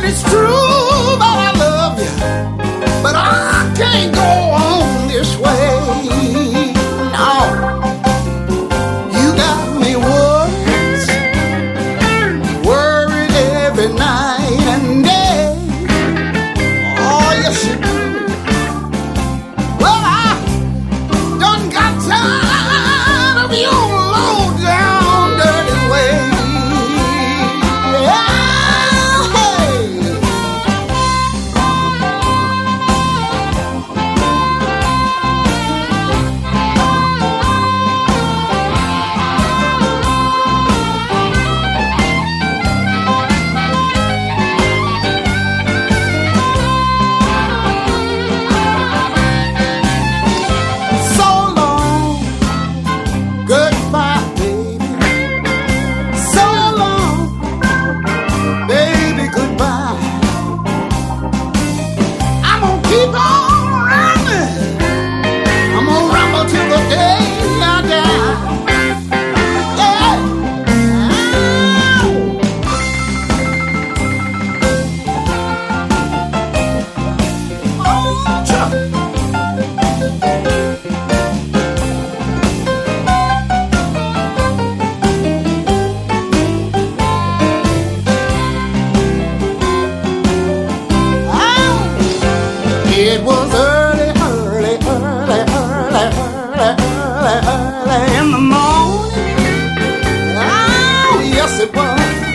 it's true that I love you, but I can't go on this way. No, you got me worried every night and day. Oh, yes you do. Well, I done got tired of your low down dirty way. It was early in the morning. Oh, yes, it was.